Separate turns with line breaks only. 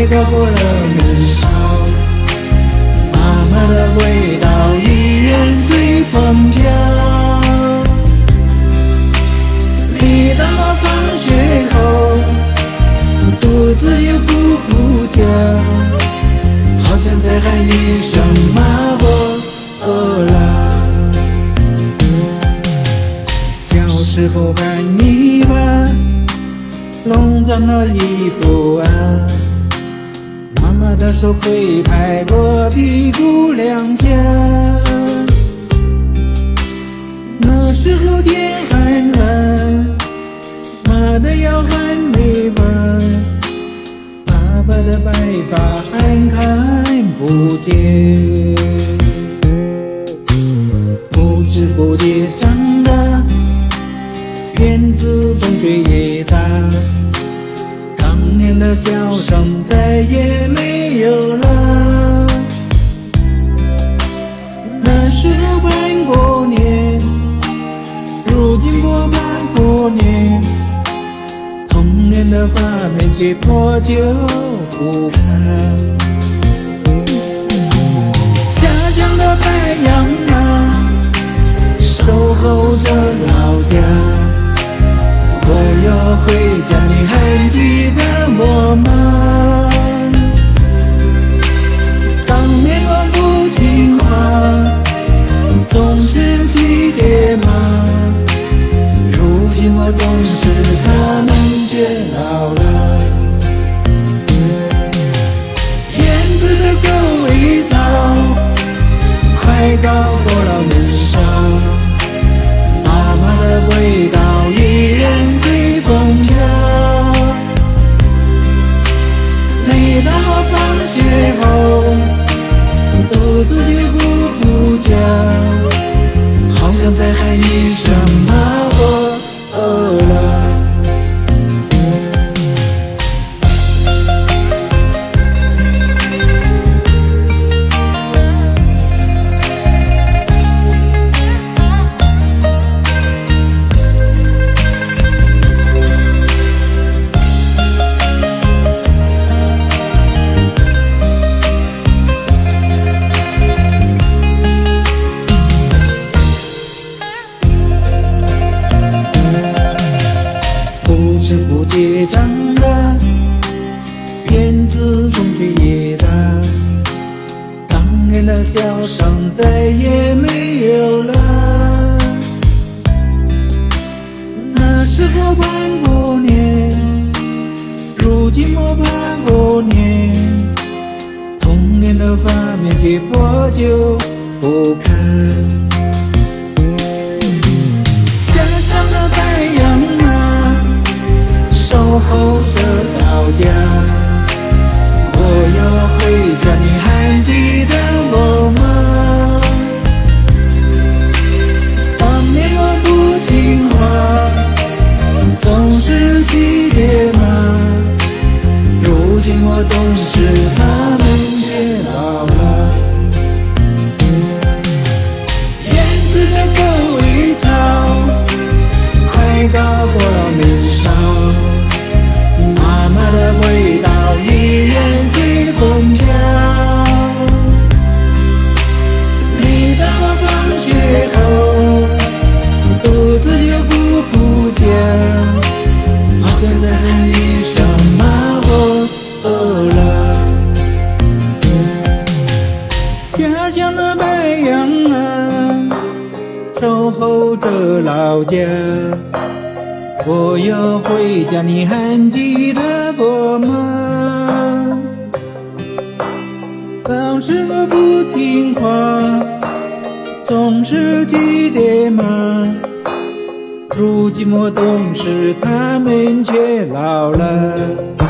高过了年少，妈妈的味道依然随风飘。每当我放学后，肚子又咕咕叫，好像在喊一声妈，我饿了。小时候喊你吧，弄脏了衣服啊，妈妈的手会拍过屁股两下。那时候天还蓝，妈的要喊你吧，爸爸的白发还看不见。不知不觉长大，院子风吹叶打，当年的笑声再也没有了。那时候办过年，如今不办过年，童年的画面却破旧不堪。家乡的太阳啊，守候着老家，我要回家，你还记得我吗？当年我不听话，总是气爹妈，如今我懂事，他们却老了。院子的狗尾草快高过了年少，妈妈的味道依然随风飘。每当我放学后，肚子就咕咕叫，好像在喊一声妈，我饿了。不知不觉长大，院子风吹叶打，当年的笑声再也没有了。那时候办过年，如今我办过年，童年的画面却破旧不堪。家乡的太阳啊，守候着老家，我要回家，你还记得我吗？当年我不听话，总是气爹妈，如今我懂事，他们却老了。院子的狗尾草快高过了年少，妈妈的味道依然随风飘。每当我放学后，肚子就咕咕叫，好像在喊一声妈，我饿了。家乡的白杨啊，守候着老家，我要回家，你还记得我吗？当时我不听话，总是气爹妈，如今我懂事，他们却老了。